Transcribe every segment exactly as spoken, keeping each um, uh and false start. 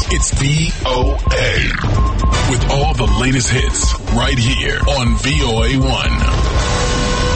It's V O A with all the latest hits right here on V O A one.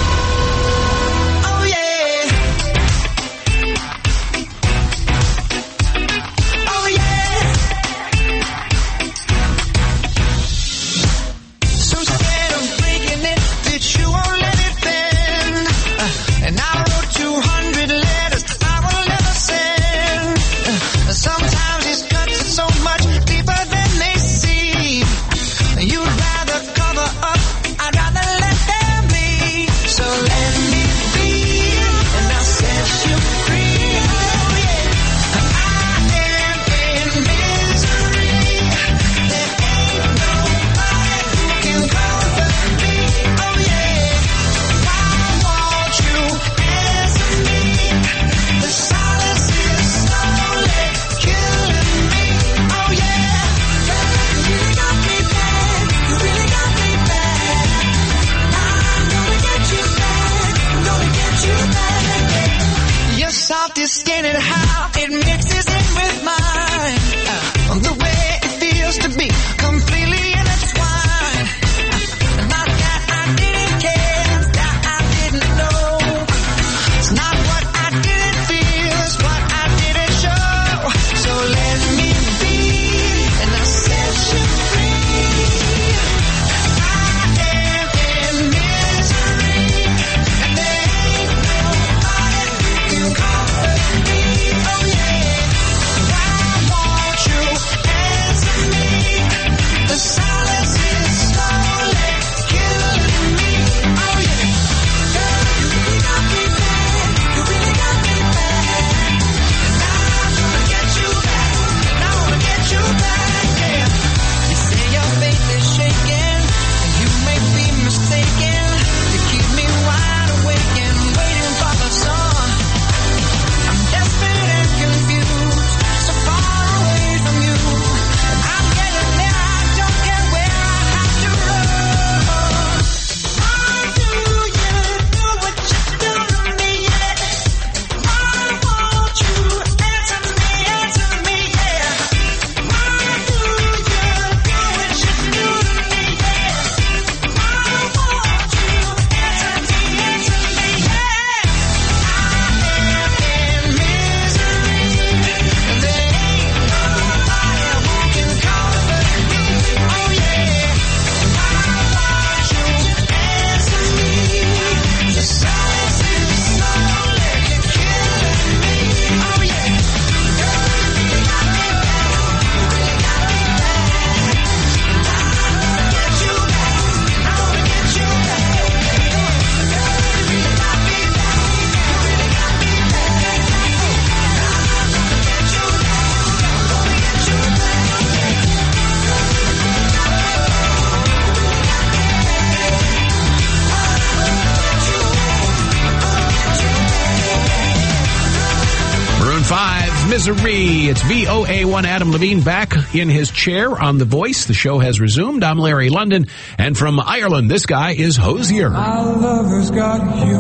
Misery. It's V O A one. Adam Levine back in his chair on The Voice. The show has resumed. I'm Larry London. And from Ireland, this guy is Hosier. My lover's got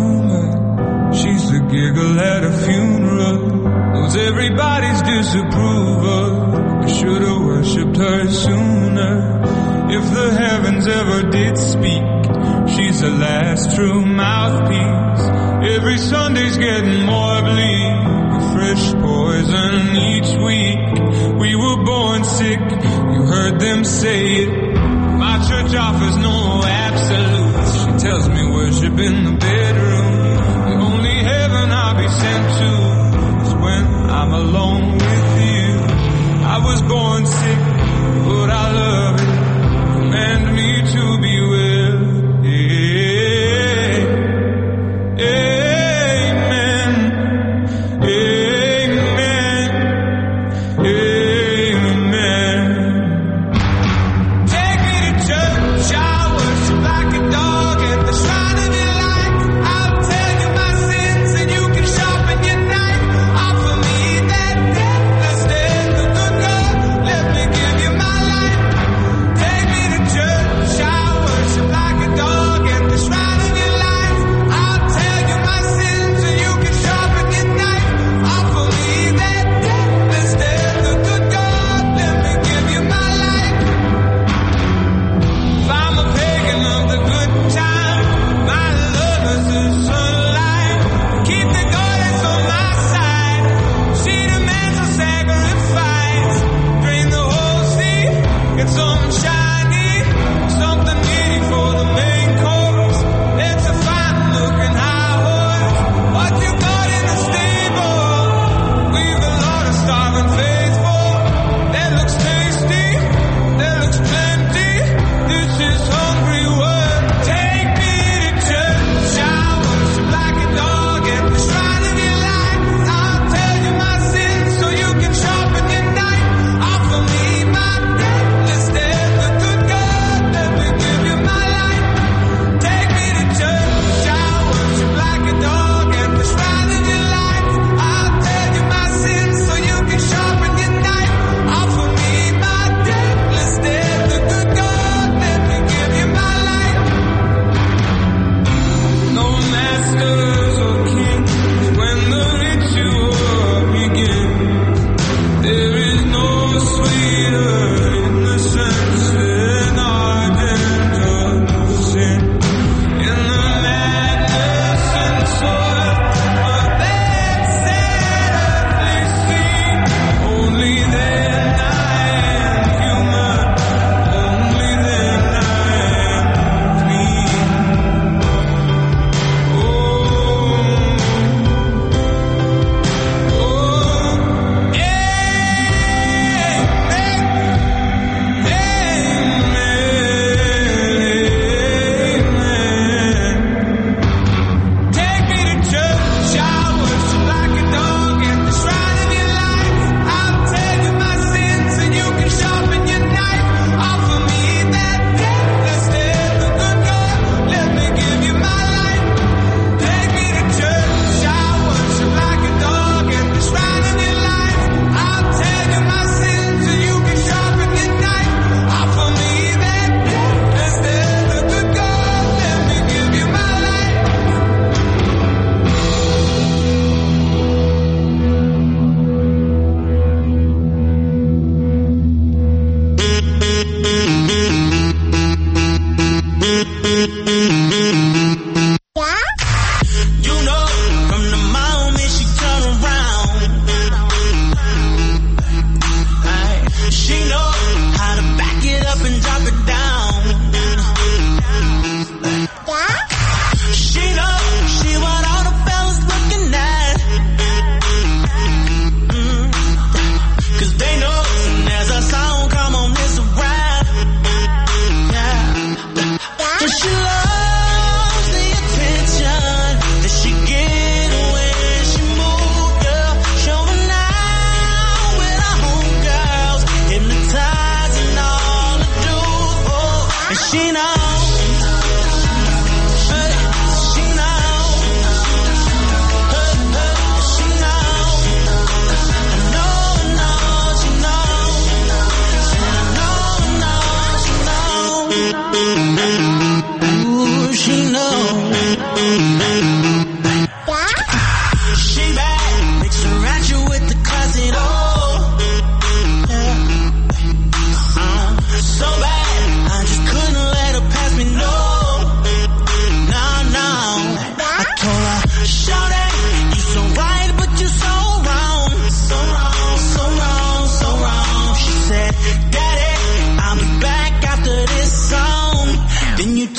humor. She's the giggle at a funeral. Knows everybody's disapproval. I should have worshipped her sooner. If the heavens ever did speak, she's the last true mouthpiece. Every Sunday's getting more bleak. Fresh poison each week. We were born sick, you heard them say it. My church offers no absolutes. She tells me worship in the bedroom. The only heaven I'll be sent to is when I'm alone with you. I was born sick, but I love it. Command me to be well. Yeah. Yeah. Shower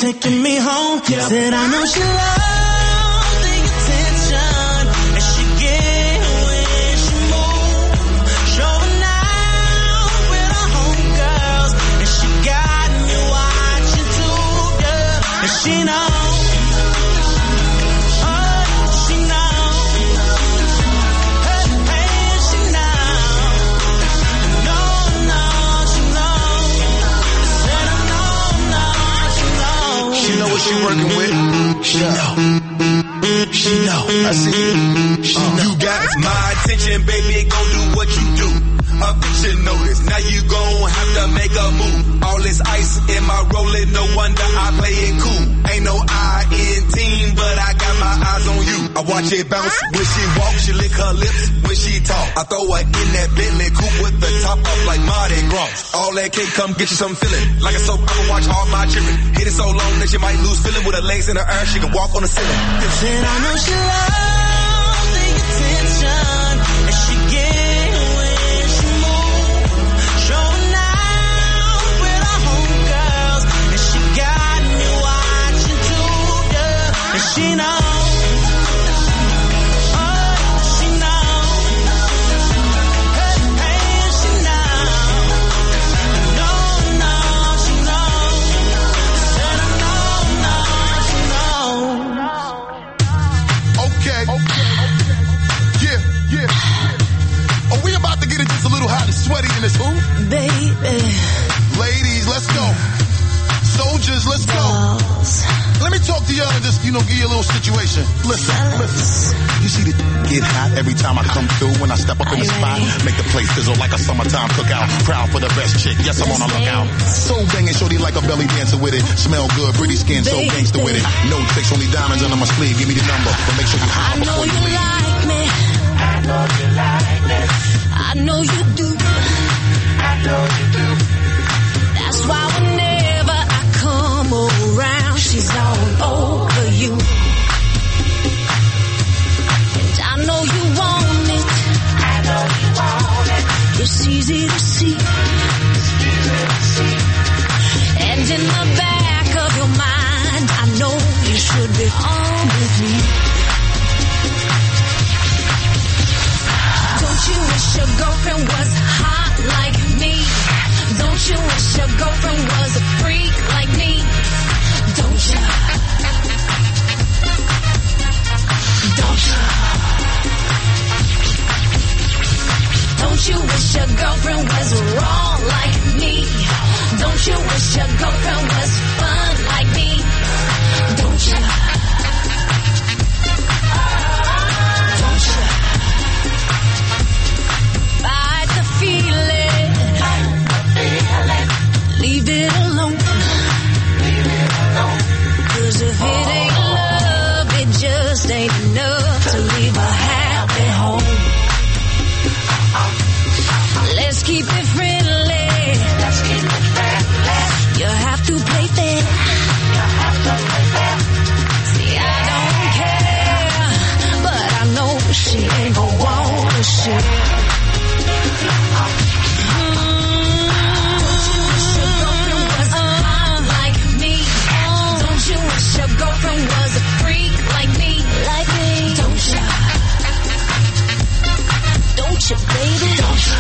taking me home. Yeah. Said I know she loves the attention and she get when she moves. Showing out with her homegirls and she got me watching too, yeah. And she knows, oh, she knows, hey, hey, she knows, no, no, she knows, said I know, no, she knows. She know what she working with. She know. She know. I see you. She uh, know. You got my attention, baby. Go do what you do. A picture notice. Now you gon' have to make a move. All this ice in my rolling. No wonder I play it cool. Ain't no I in team, but I got my eyes on you. I watch it bounce when she walk. She lick her lips when she talk. I throw her in that Bentley coupe with the top up like Mardi Gras. All that cake come get you some feeling. Like a soap opera, watch all my children. Hit it so long that you might lose feeling. With her legs in the air, she can walk on the ceiling. Said I know she loves the attention and she get when she moves. Showing out with her homegirls and she got me watching too, yeah. And she knows, oh, she knows, hey, hey, she knows, no, no, she knows, said I know, no, she knows. Okay. Okay. Yeah, yeah. Are we about to get it just a little hot and sweaty in this hoop? Baby. Ladies, let's go. Soldiers, let's go. Let me talk to y'all and just, you know, give you a little situation. Listen, listen. You see the get hot every time I come through when I step up in the spot. Make the place sizzle like a summertime cookout. Proud for the best chick. Yes, I'm on a lookout. So banging, shorty like a belly dancer with it. Smell good, pretty skin, so gangster with it. No tricks, only diamonds under my sleeve. Give me the number, but make sure you holler before you leave. Like me. I know you like me. I know you do. I know you do. That's why whenever I come around, she's all over you. And I know you want it. I know you want it. It's easy to see. It's easy to see. And in the back of your mind, I know you should be on with me. Don't you wish your girlfriend was hot like me? Don't you wish your girlfriend was a freak like me? Don't you? Don't you? Don't you wish your girlfriend was raw like me? Don't you wish your girlfriend was fun like me? Don't you? Don't you? Fight the feeling. Leave it alone. Leave it alone. 'Cause if it ain't love, it just ain't enough to leave a happy home. Let's keep it friendly. Let's keep it friendly. You have to play fair. You have to play fair. See, I don't care, but I know she ain't gon' wanna share. Your girlfriend was a freak like me, like me. Don't you? Don't you, baby? Don't you?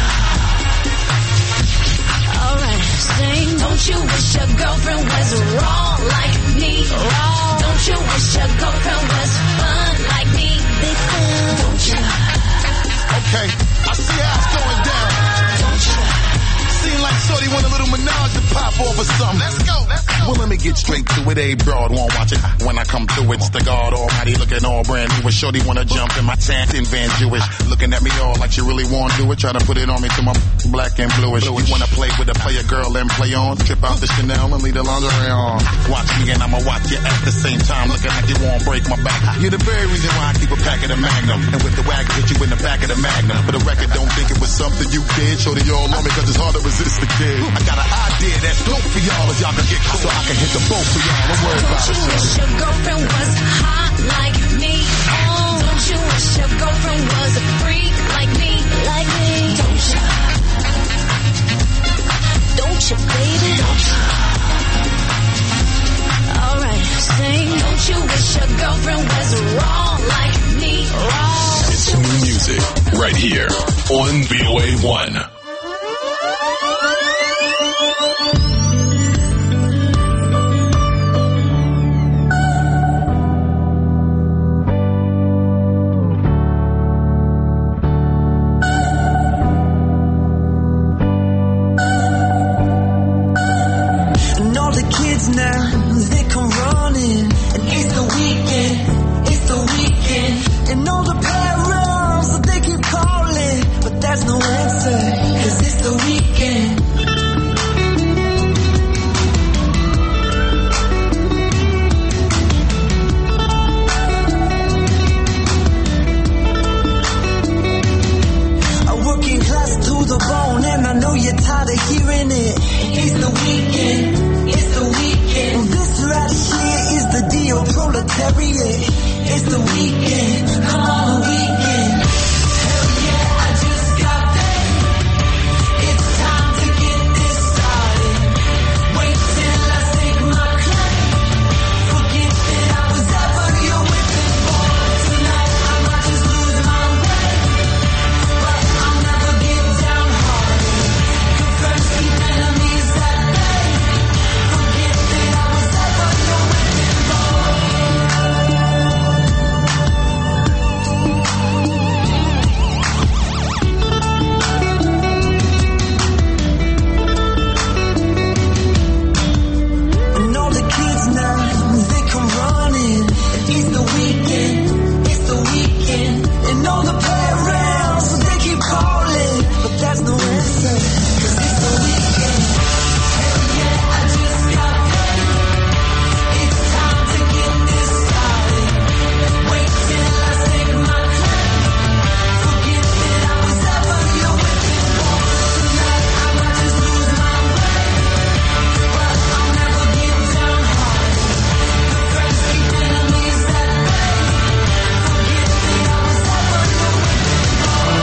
Alright, sing. Don't you wish your girlfriend was raw like me? Raw. Don't you wish your girlfriend was fun like me? Big fun. Don't you? Okay, I see how it's going down. Don't you? Seem like shorty want a little menage to pop off or something. Let's go, let's go. Well, let me get straight to it. A broad won't watch it. When I come through, it's the God Almighty looking all brand new. Shorty wanna jump in my tent in Van Jewish. Looking at me all like she really wanna do it. Try to put it on me to my black and bluish. You wanna play with a player girl and play on. Trip out the Chanel and leave the lingerie on. Watch me and I'ma watch you at the same time. Looking like you won't break my back. You're the very reason why I keep a pack of the Magnum. And with the wagon, hit you in the back of the Magnum. For the record, don't think it was something you did. Shorty all on me cause it's hard to resist the kid. I got an idea that's dope for y'all if y'all can get cool. So I can hit the boat for y'all. Don't worry about it. Don't you wish your girlfriend was hot like me? Oh. Don't you wish your girlfriend was a freak like me? Like me? Don't you? Don't you, baby? Don't you? Alright. V O A one. Now they come running, and it's the weekend, it's the weekend, and all the parents they keep calling, but there's no answer, cause it's the weekend. I'm working class to the bone, and I know you're tired of hearing it. It's the weekend. It's the weekend. This right here is the deal, proletariat. It's the weekend. Come on, the weekend. Hell yeah, I just got paid. It's time to get this started. Wait till I stake my claim. Forget that I was ever your whipping boy. Tonight I might just lose my way, but I'll never get downhearted. Confirm keep enemies at bay. It's the weekend, it's the weekend, and all the parents, they keep calling, but there's no answer, cause it's the weekend. Hell yeah, I just got paid. It's time to get this started. Wait till I stake my claim. Forget that I was ever your whipping boy. Tonight I might just lose my way, but I'll never get downhearted. Good friends keep enemies at bay. Forget that I was ever your whipping boy.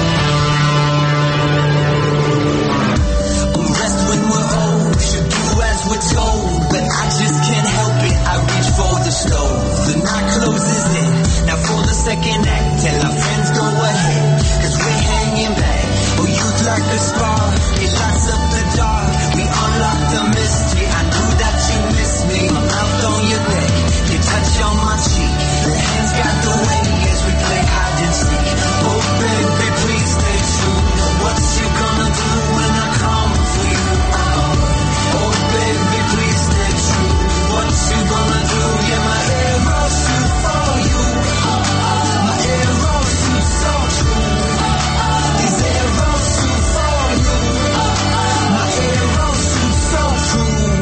Rest when we're old, should do as we're told, but I just can't help it, I reach for the stove. The night closes in, now for the second act, tell our friends go ahead, cause we're hanging back. Oh, youth like a spark, it lights up the dark, we unlock the mystery. I knew that you missed me, my mouth on your neck, your touch on my cheek, the hands got the way as we play hide and seek. Oh baby, please stay true, what you gonna do when I come for you? Oh baby, please stay true, what you gonna do? Yeah, my arrow shoot for you, my arrow shoot so true, these arrows shoot for you, my arrow shoot so true.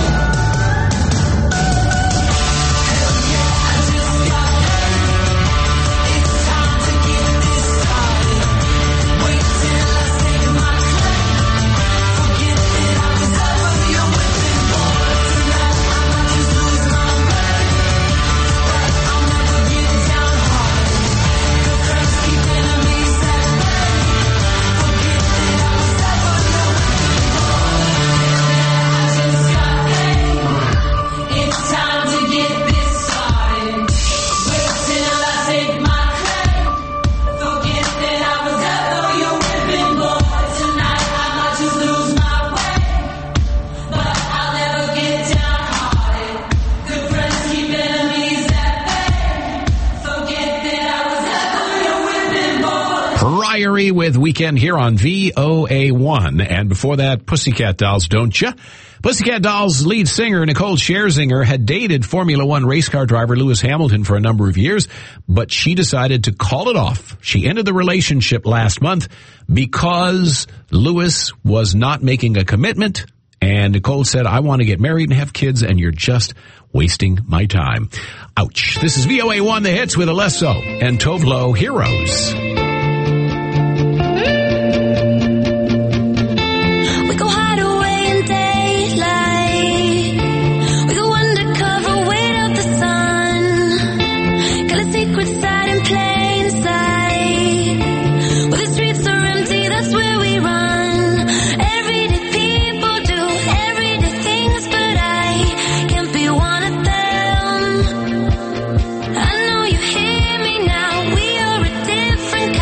Hell yeah, I just got paid. It's time to get this started. Wait till I stake my claim. Forget that I was ever your whipping boy. Tonight I might just lose my way, but I'll never get downhearted. Good friends keep enemies at bay. Forget that I was ever your whipping boy. I just got paid. It's time to get this started. Wait till I take my claim. Forget that I was ever your whipping boy. Tonight I might just lose my way, but I'll never get downhearted. Good friends keep enemies at bay. Forget that I was ever your whipping boy. Priory with Weekend here on V O A one. And before that, Pussycat Dolls, Don't Ya? Pussycat Dolls lead singer Nicole Scherzinger had dated Formula One race car driver Lewis Hamilton for a number of years, but she decided to call it off. She ended the relationship last month because Lewis was not making a commitment, and Nicole said, I want to get married and have kids, and you're just wasting my time. Ouch. This is V O A one, The Hits with Alesso and Tovlo, Heroes. We go hide away in daylight. We go undercover, wait out the sun. Got a secret side in plain sight. Where the streets are empty, that's where we run. Everyday people do everyday things, but I can't be one of them. I know you hear me now. We are a different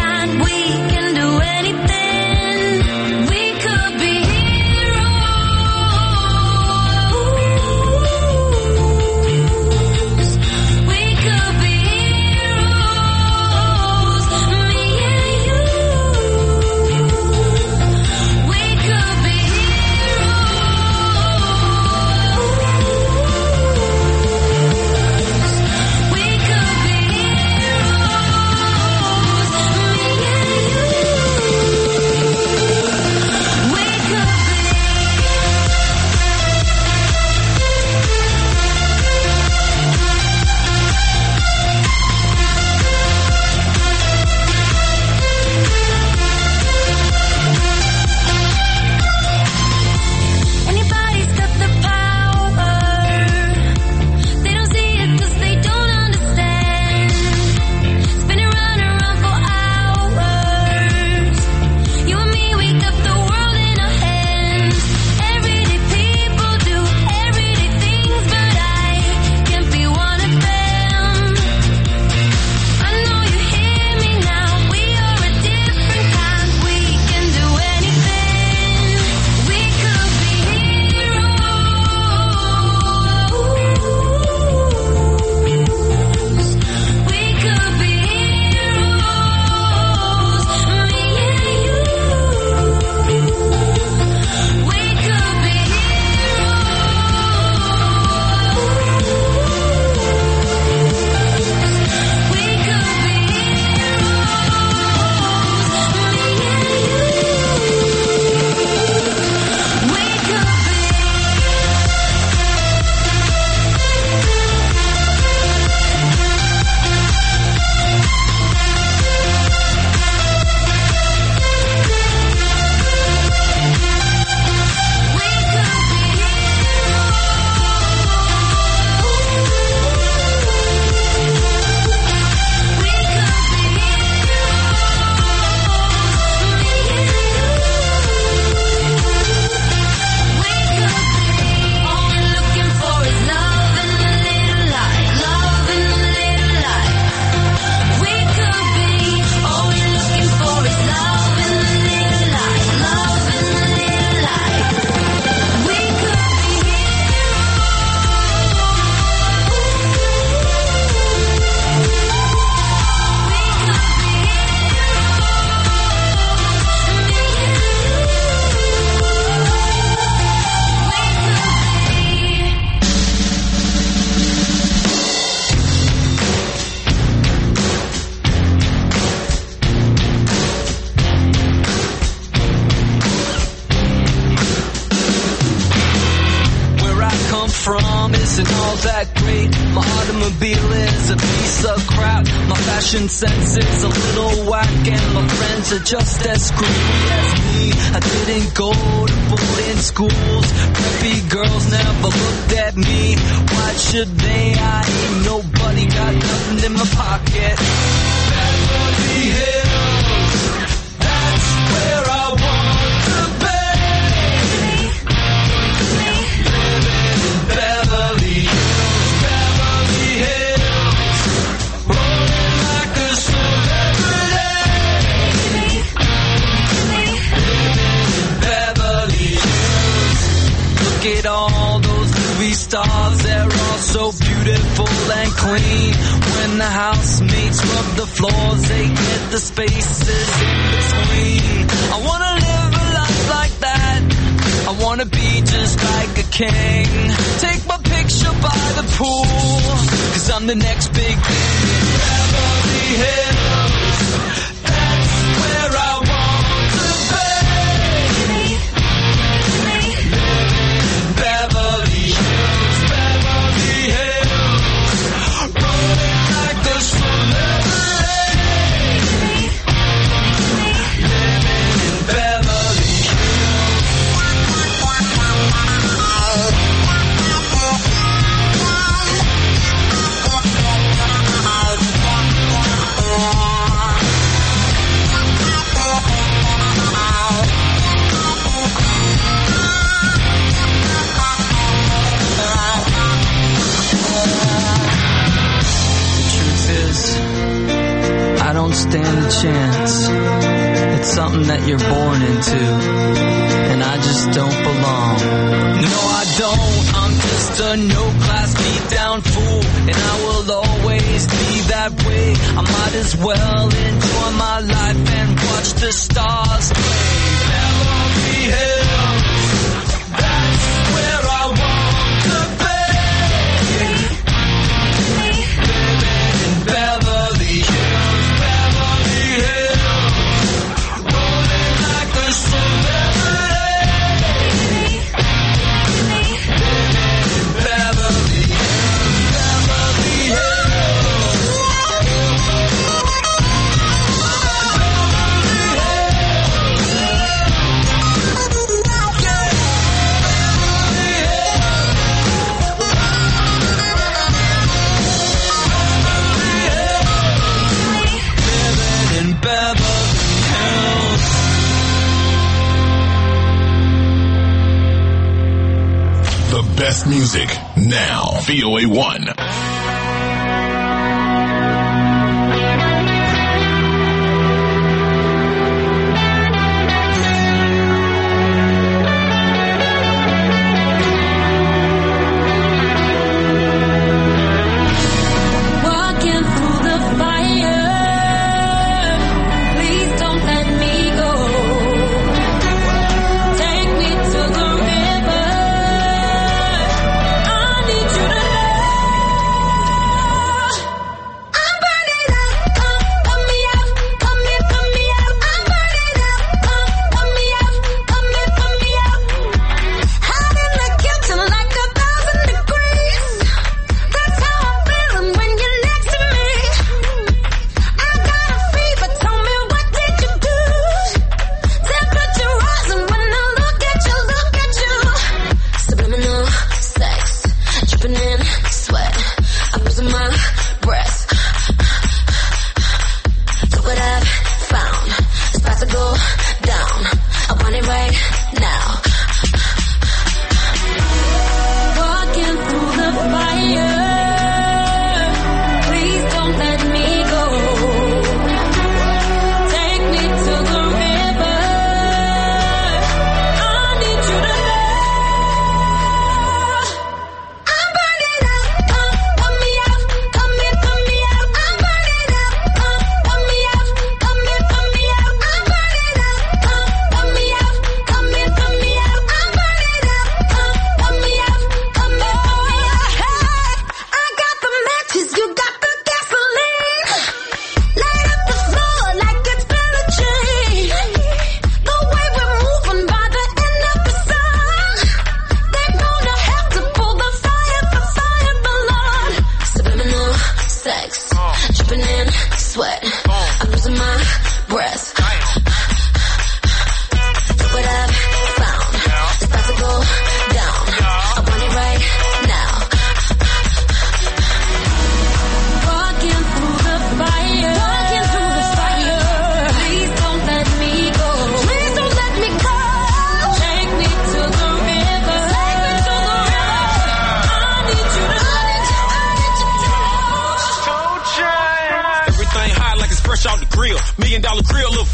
and all that great. My automobile is a piece of crap. My fashion sense is a little whack, and my friends are just as screwy as me. I didn't go to boarding schools. Preppy girls never looked at me. Why should they? I ain't nobody, got nothing in my pocket. Beverly Hills, that's where I want to be. Living in Beverly Hills, Beverly Hills, rolling like a celebrity. Living in Beverly Hills. Look at all those movie stars, they're all so beautiful and clean. When the housemates rub the floors, they get the spaces in between. I wanna live a life like that. I wanna be just like a king. Take my picture by the pool, cause I'm the next big thing in Beverly Hills. That's where I want to be. Living in Beverly Hills, Beverly Hills, rolling like a celebrity. Living in Beverly Hills. The truth is, I don't stand a chance. It's something that you're born into, and I just don't belong. No, I don't. I'm just a no-class beat-down fool, and I will always be that way. I might as well enjoy my life and watch the stars play. Beverly Hills, that's where I want to be. Living in Beverly Hills, Beverly Hills, rolling like a celebrity. Living in Beverly Hills, Beverly Hills. Living in Beverly Hills. The best music now. V O A one. Walking through the fire, please don't let me go. Take me to the river, I need you to know.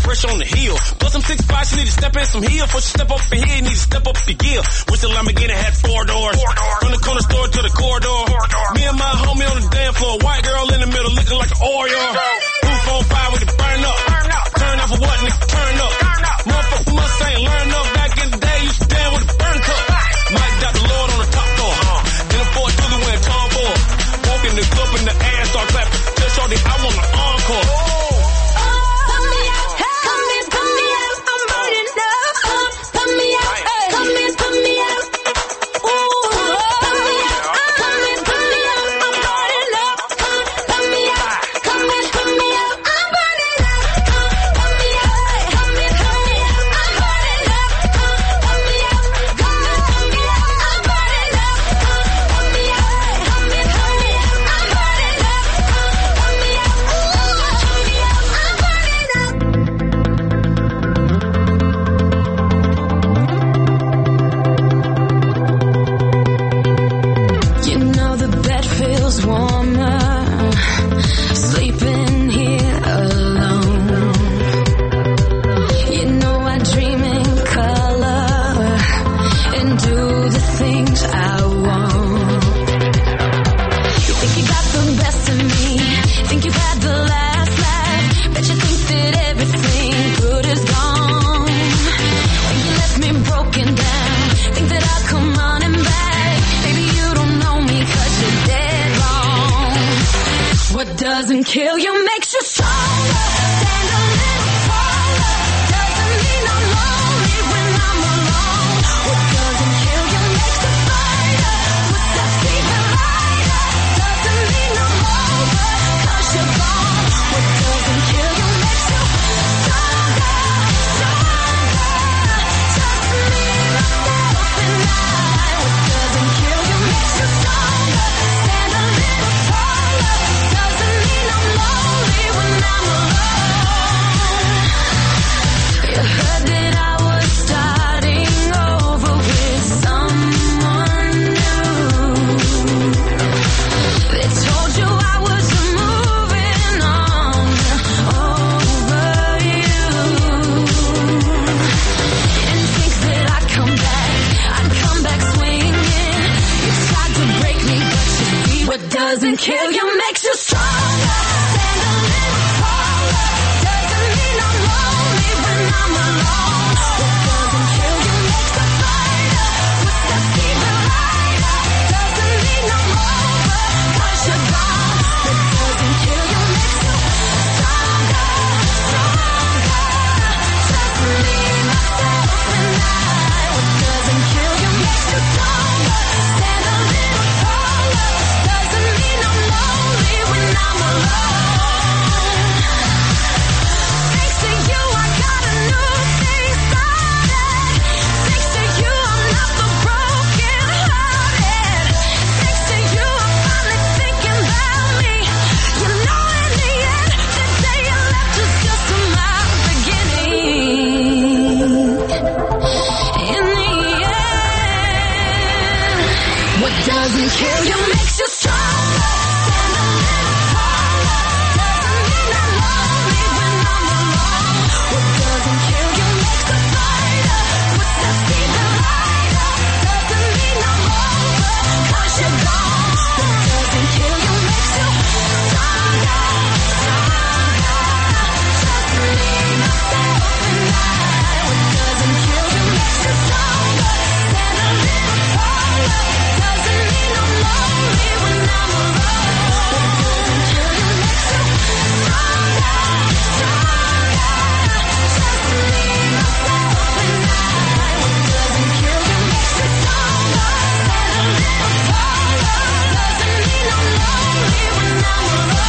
pressure on the heel. Plus some six five, she need to step in some heel. Before she step up in here, you need to step up the gear. Wish the Lamborghini had four doors. Four doors. From the corner store to the corridor. Me and my homie on the dance floor. White girl in the middle looking like an Oreo. Roof on fire with it burn up. Turn up for what, nigga? Turn up. Motherfucker must ain't learn up. Back in the day, used to stand with a burn cup. Mike got the Lord on the top floor. Then a Ford Dually went Tom Ford. Walk in the club and the ass start clapping. Tell Shorty I want the encore. Doesn't kill you, makes you stronger. Stand a little taller. Doesn't mean I'm lonely when I'm alone. What doesn't kill you makes you fighter. Footsteps even lighter. Doesn't mean I'm over, 'cause you're gone. What doesn't kill you makes you stronger, stronger. Just me, myself, and I. What doesn't kill you makes you stronger. Stand a little taller. Doesn't mean I'm lonely when I'm alone. You heard that I was starting over with someone new. They told you I was moving on over you. Didn't think that I'd come back, I'd come back swinging. You tried to break me, but you see what doesn't kill you makes you stronger. Stand a little taller. Doesn't mean I'm lonely when I'm alone. What doesn't kill you makes a fighter. Footsteps even lighter. Doesn't mean I'm over, 'cause you're gone. What doesn't kill you makes you stronger, stronger. Just me, myself, and I. What doesn't kill you makes you stronger. Stand a little taller. Doesn't mean I'm lonely when I'm alone. Thanks to you, I got a new thing started. Thanks to you, I'm not the broken hearted. Thanks to you, I'm finally thinking about me. You know, in the end, the day you left was just my beginning. In the end, what doesn't kill you makes you stronger. Stand a little taller. Doesn't mean I'm lonely when I'm alone. What doesn't kill you makes a fighter. Footsteps even lighter. Doesn't mean I'm over, 'cause you're gone. What doesn't kill you makes you stronger, stronger. Just me, myself, and I. What doesn't kill you makes you stronger. Stand a little taller. Doesn't mean I'm lonely when I'm alone. What doesn't kill you makes you stronger, stronger. Just me, myself, and I. What doesn't kill you makes you stronger. Stand a little taller. Doesn't mean I'm lonely when I'm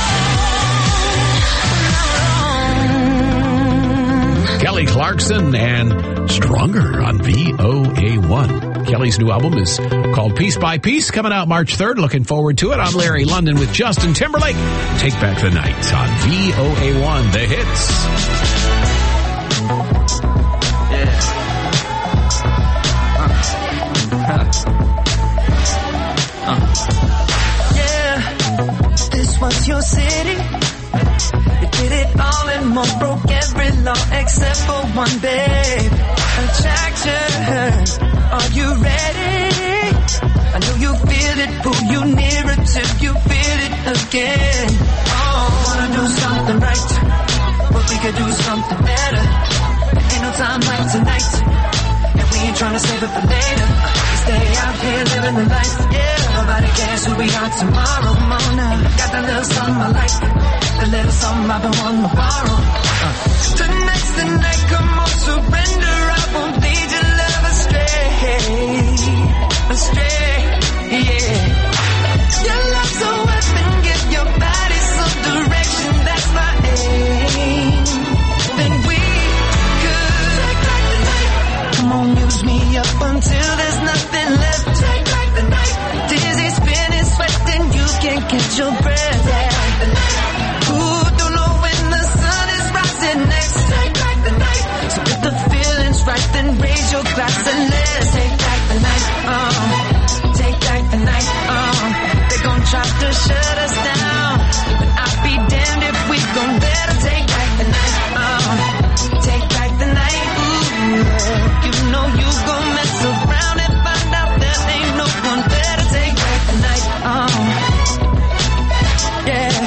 alone. Kelly Clarkson and Stronger on V O A one. Kelly's new album is called Piece by Piece, coming out March third. Looking forward to it. I'm Larry London with Justin Timberlake. Take Back the Night on V O A one, The Hits. Yeah, this was your city. You did it all and more, broke every law except one, babe. Attraction, are you ready? I know you feel it, pull you nearer till you feel it again. Oh, wanna do something right, but we could do something better. Ain't no time like tonight, and we ain't trying to save it for later. We stay out here living the life, yeah. Nobody cares who we are tomorrow. Come on now, got that little something I like, the little something I've been wanting to borrow. Uh. Tonight's the night, come on, surrender. I won't lead your love astray, astray, yeah. Your love's a weapon, give your body some direction. That's my aim. Then we could take back the night. Come on, use me up until there's nothing left. Take back the night. Dizzy, spinning, sweating, you can't catch your breath. Take back the night. Ooh, don't know when the sun is rising next. Take back the night. So if the feeling's right, then raise your glass and let's take back the night. Uh, take back the night. Uh, they gon' try to shut us down, but I'll be damned if we gon' let them take back the night. Uh, take back the night. Ooh, yeah. You know you gon' mess around and find out there ain't no one better. Take back the night. Uh, yeah.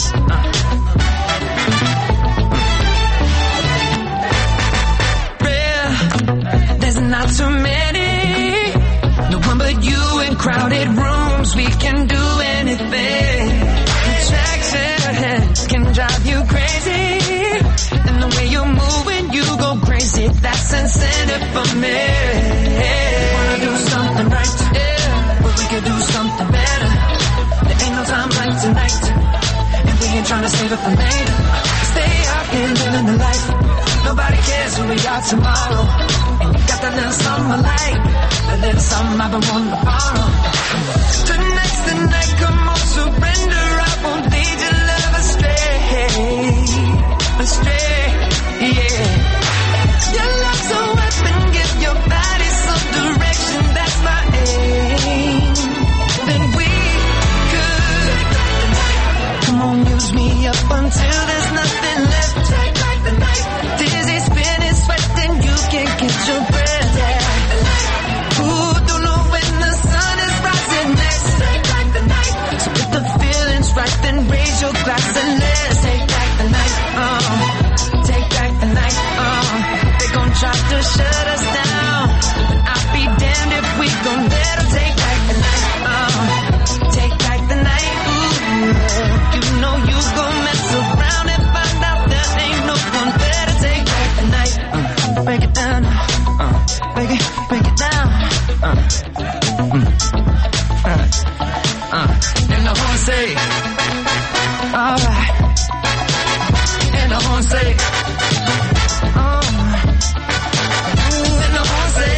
Not too many, no one but you in crowded rooms. We can do anything. Attraction can drive you crazy, and the way you're moving, you go crazy. That's incentive for me. Wanna do something right, yeah, but we could do something better. There ain't no time like tonight, and we ain't trying to save it for later. Stay out here living the life. Nobody cares who we are tomorrow. And you got that little something I like, that little something I've been wanting to borrow. Tonight's the night, come on, surrender. I won't lead your love astray, astray, yeah. Your love's a weapon, give your body some direction. That's my aim. Then we could take back the night. Come on, use me up until there's nothing left. Take back the night. Dizzy, spinning, sweating, you can't get your breath. Yeah. Ooh, don't know when the sun is rising next. Take back the night. So if the feeling's right, then raise your glass and let's take back the night. Uh, take back the night. Uh, they gon' try to shut us down, but I'll be damned if we gon' let them take back the night. Uh, take back the night. Ooh, yeah. You know you gon' mess around and find out there ain't no one better. Take back the night. Uh, break it down. Uh, break it, break it down. Uh, mm, uh, uh. And the horn say, alright. And the horn say, oh. And the horn say,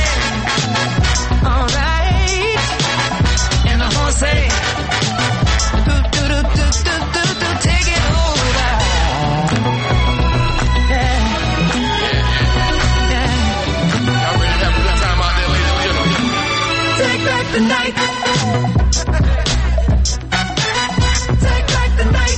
alright. And the horn say, do do do do do do do, take it over. Yeah. Yeah. Y'all ready to have a good time out there, ladies and gentlemen? Take back the night. Take back the night.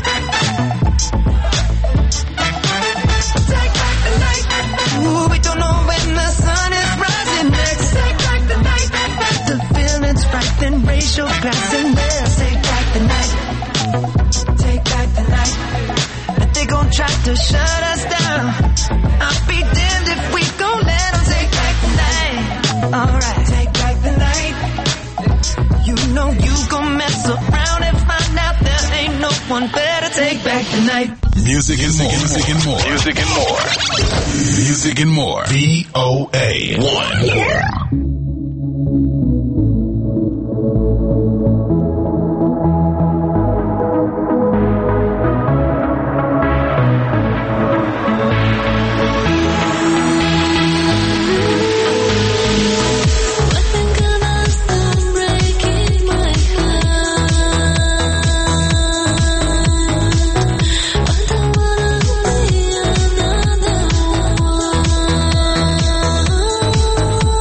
Take back the night. Ooh, we don't know when the sun is rising next. Take back the night. The feeling's right, then raise your glass and let's take back the night. Take back the night. But they gon' try to shut us down. I'll be damned if we gon' let them take back the night. Alright, take back the night. You know you gon' mess around and find out there ain't no one better. Take back the night. Music and more. Music and more. Music and more. Music and more. V O A one. Another one.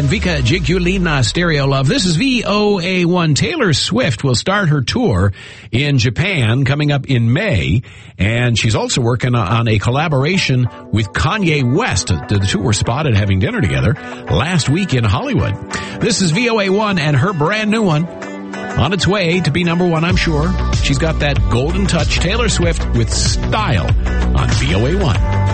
and Vika Jigulina Stereo Love. This is V O A one. Taylor Swift will start her tour in Japan coming up in May, and she's also working on a collaboration with Kanye West. The two were spotted having dinner together last week in Hollywood. This is V O A one and her brand new one. On its way to be number one, I'm sure. She's got that golden touch. Taylor Swift with Style on V O A one.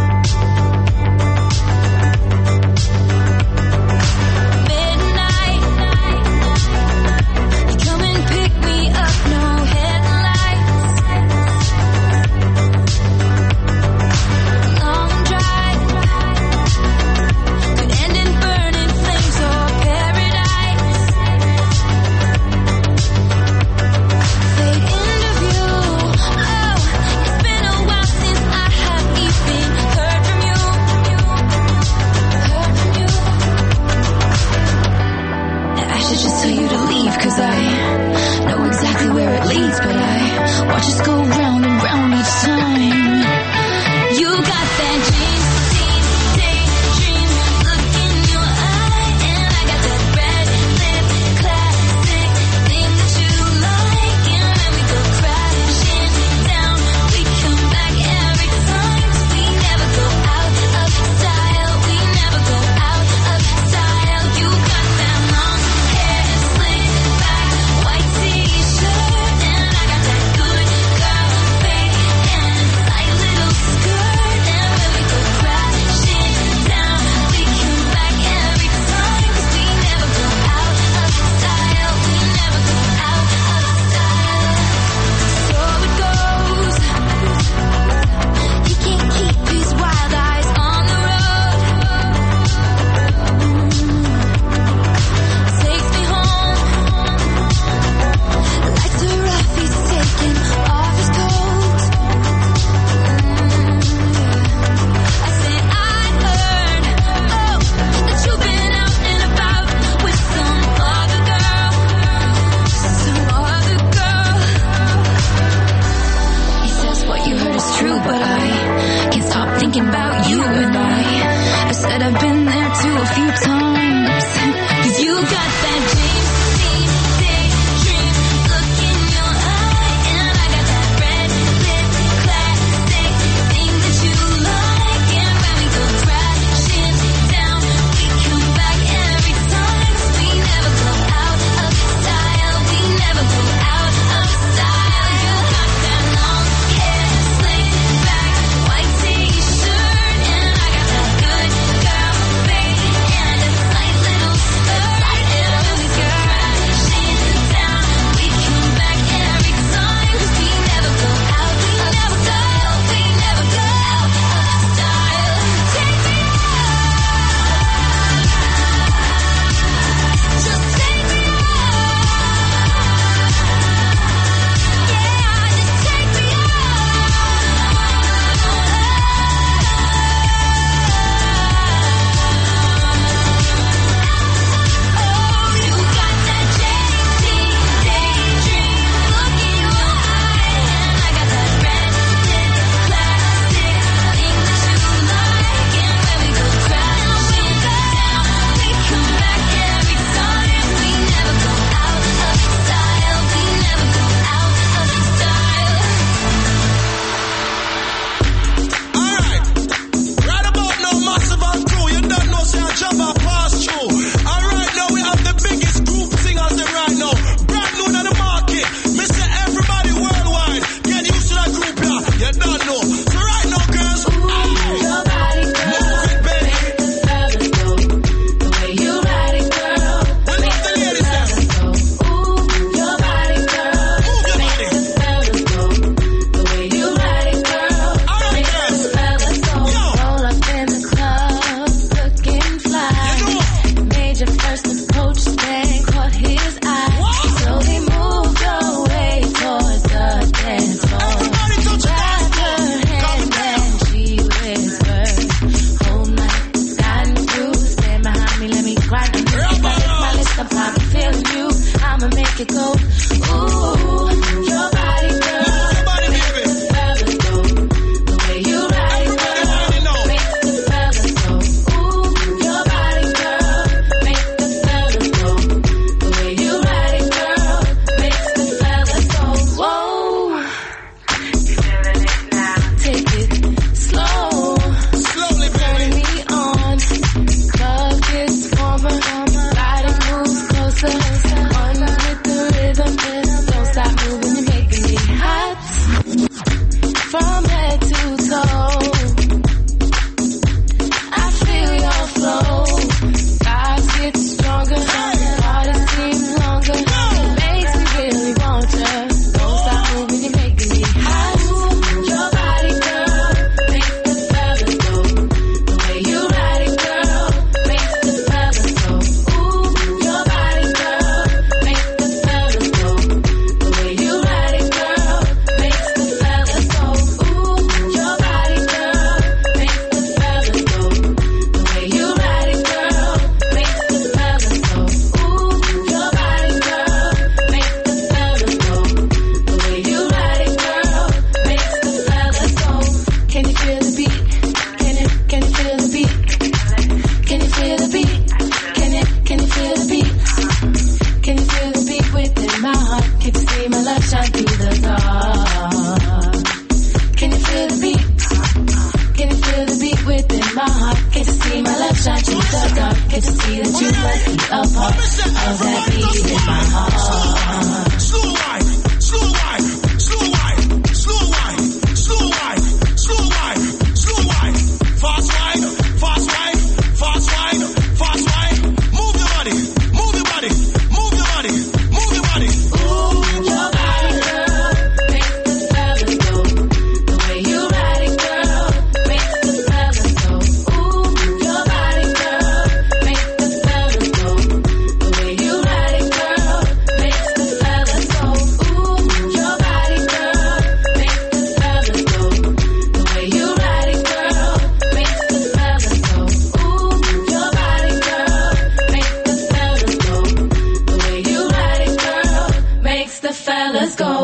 to see that you must be a part of that beat in my heart. Slow wine, slow wine, slow wine, slow wine, slow wine, slow wine, slow wine, fast wine, fast wine, fast wine, fast wine. Move your body, move your body, move your body, move your body. Ooh, your body, girl, makes the fellas go. The way you ride it, girl, makes the fellas go. Ooh, your body, girl, makes the fellas go. The way you ride it, girl, makes the fellas go. Ooh, your body, girl, makes the fellas go. The way you ride it, girl, makes the fellas go. Ooh, your body, girl, makes the fellas go. The way you ride it, girl, makes the fellas go.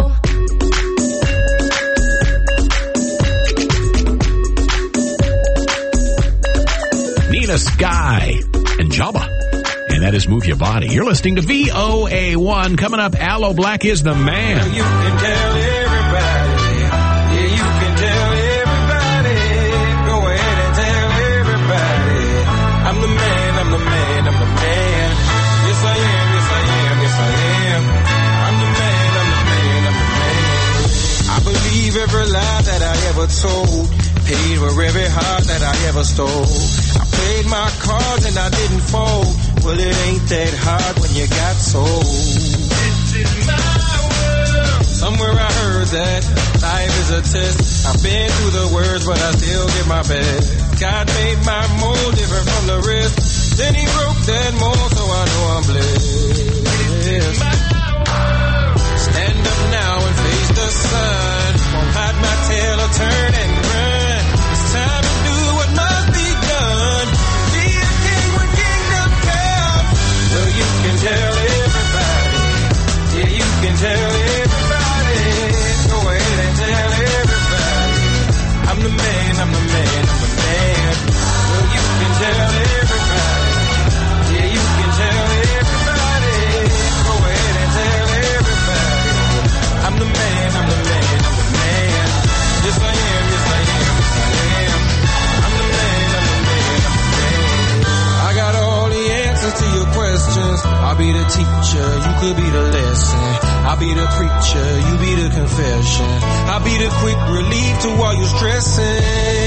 Nina Sky and Jabba. And that is Move Your Body. You're listening to V O A one. Coming up, Aloe Black is the man. You can tell everybody. Yeah, you can tell everybody. Go ahead and tell everybody. I'm the man, I'm the man, I'm the man. Yes, I am, yes, I am, yes, I am. I'm the man, I'm the man, I'm the man. I believe every lie that I ever told. Paid for every heart that I ever stole. I played my cards and I didn't fold. Well, it ain't that hard when you got sold. This is my world. Somewhere I heard that life is a test. I've been through the worst, but I still give my best. God made my mold different from the rest. Then he broke that mold, so I know I'm blessed. This is my world. Stand up now and face the sun. Won't hide my tail or turn and run. It's time to do what must be done. Be a king when kingdom comes. Well, you can tell everybody. Yeah, you can tell everybody. Go ahead and tell everybody. I'm the man, I'm the man, I'm the man. Well, you can tell everybody. Yeah, you can tell everybody. Go ahead and tell everybody. I'm the man, I'm the man, I'm the man. Yes, I am, yes, I am, yes, I am. I'm the man, I'm the man, I'm the man. I got all the answers to your questions. I'll be the teacher, you could be the lesson. I'll be the preacher, you be the confession. I'll be the quick relief to all your stressing.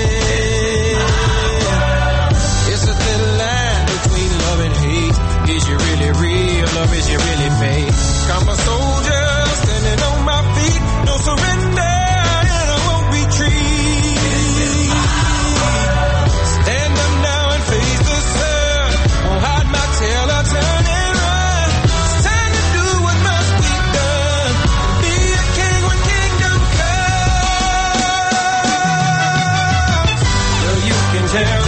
It's a thin line between love and hate. Is you really real or is you really fake? I'm a soldier standing on my feet. No surrender and I won't retreat. Stand up now and face the sun. Won't hide my tail or turn and run. It's time to do what must be done. Be a king when kingdom comes. Well, you can tell